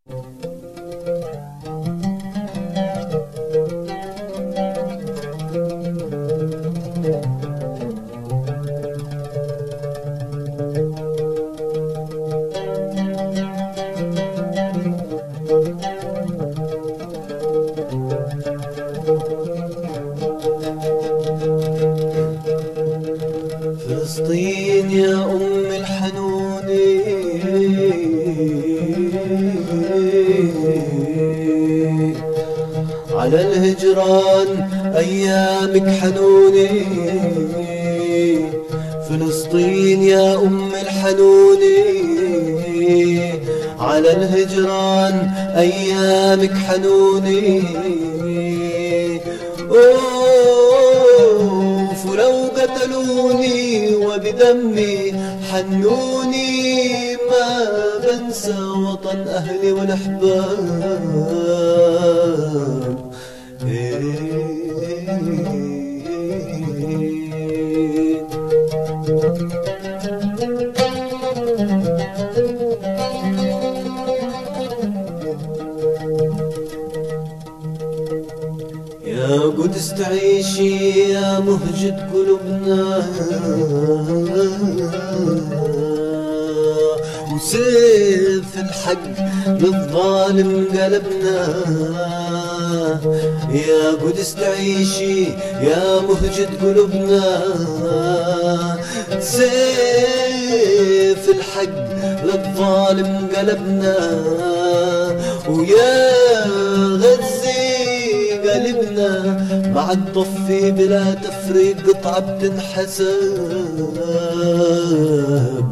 فلسطين يا أم الحنون، على الهجران أيامك حنوني. فلسطين يا أم الحنون، على الهجران أيامك حنوني. ولو قتلوني وبدمي حنوني، ما بنسى وطن أهلي والأحباب. يا قدس تعيشي يا مهجة قلوبنا، وسيف الحق للظالم قلبنا. يا قدس تعيشي يا مهجة قلوبنا، سيف الحق للظالم قلبنا. ويا غزة قلبنا مع الضفي بلا تفريق، قطعة بتنحسب.